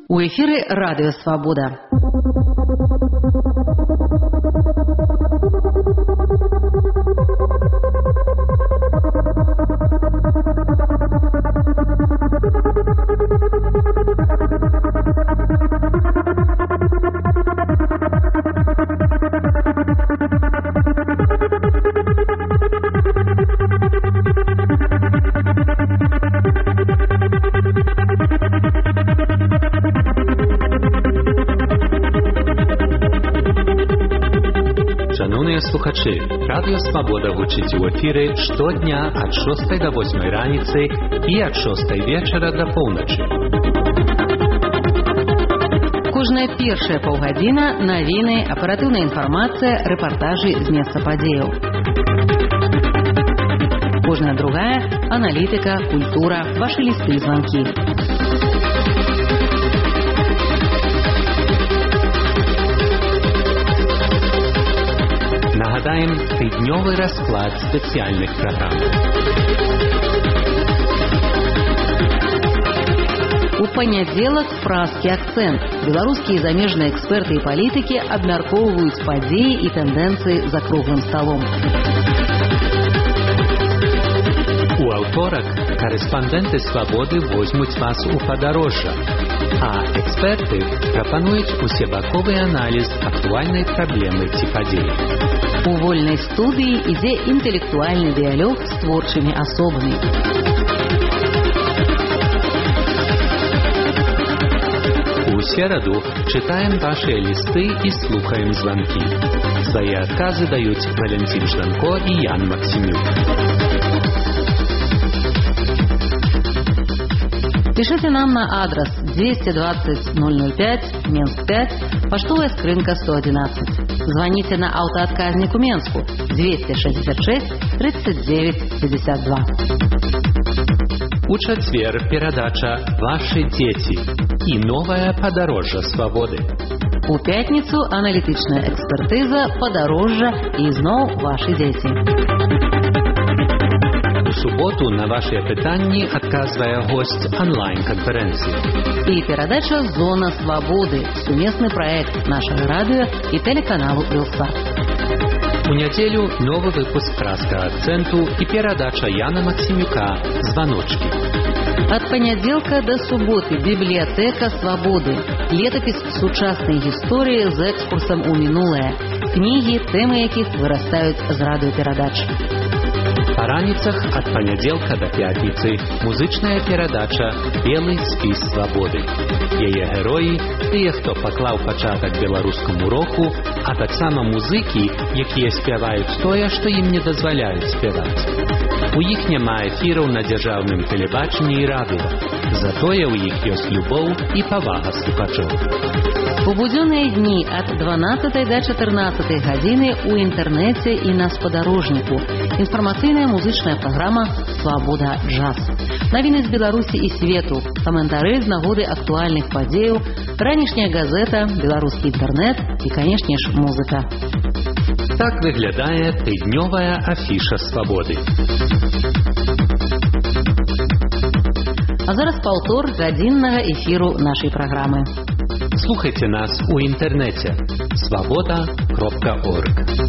У эфире «Радио Свобода». Шановні слухачі, Радіо Свобода гучить у ефірі щодня від 6 до 8 раниці і від 6 вечора до полночі. Кожная першая паўгадзіна навіны, аператыўная інфармацыя, рэпартажы з месца падзеяў. Кожная другая аналітыка, культура, вашы лісты і званкі. Нагадаем тыднёвы расклад спецыяльных праграм. У панядзелак празкі акцэнт. Беларускія і замежныя эксперты і палітыкі абмяркоўваюць падзеі і тэндэнцыі за круглым сталом. У аўторак корэспандэнты Свабоды возьмуць вас у падарожжа, а эксперты прапануюць усебаковы аналіз актуальнай праблемы ці падзеі. У вольнай студыі ідзе інтэлектуальны дыялог з творчымі асобамі. У сераду читаем ваши листы и слухаем звонки. Свои отказы дают Валентин Жданко и Ян Максимюк. Пишите нам на адрес 220-005, Минск 5, поштовая скрынка 111. Звоните на автоотказник у Менску 266 39 52. У четверг передача «Ваши дети» и новое подорожжа свободы. У пятницу аналитичная экспертиза «Подорожжа» и снова «Ваши дети». У суботу на ваши питання отказывая гость онлайн-конференции. И передача «Зона свободы» – совместный проект нашего радио и телеканалу «Белсат». У неделю новый выпуск «Праска акценту» и передача Яна Максимюка «Звоночки». От понеделька до субботы библиотека свободы. Летопись сучасной истории с экскурсом у минулое. Книги, темы яких вырастают з радиопередач. По раніцах от понеделька до пятницы музычная передача «Белый спіс свободы». Яе герои – тыя, хто паклаў пачатак беларускаму року, а таксама музыкі, якія спяваюць тое, што ім не дазваляюць спяваць. У іх няма эфіраў на дзяржаўным тэлебачанні і радыё. Затое ў іх ёсць любоў і павага слухачоў. У будзённыя дні от 12 до 14 гадзіны у інтэрнэце і на спадарожніку. Інфармацыйная музычная праграма «Свобода джаз». Навіны з Беларусі і свету, каментары з нагоды актуальных падзеяў, ранішняя газета, беларускі інтэрнэт і, канешне ж, музыка. Так выглядае тыднёвая афіша свабоды. А зараз паўтор гадзіннага эфіру нашай праграмы. Слухайте нас у інтэрнэце свобода.орг.